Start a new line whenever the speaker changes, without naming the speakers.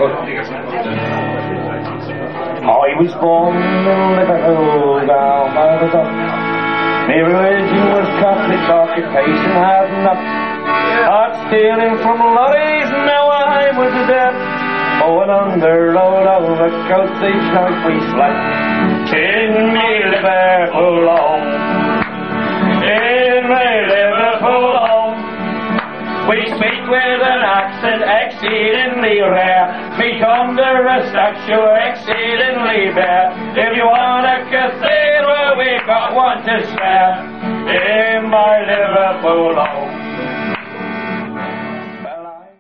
I was born in Liverpool down by the dock. My religion was Catholic, occupation had not. Not stealing from lorries, now I was dead. Oh, and under load of the coats each night we slept. In me Liverpool home, in me Liverpool home. We speak with an accent exceedingly rare. We come to a statue exceedingly bare. If you want a cathedral, we got one to spare. In my Liverpool home.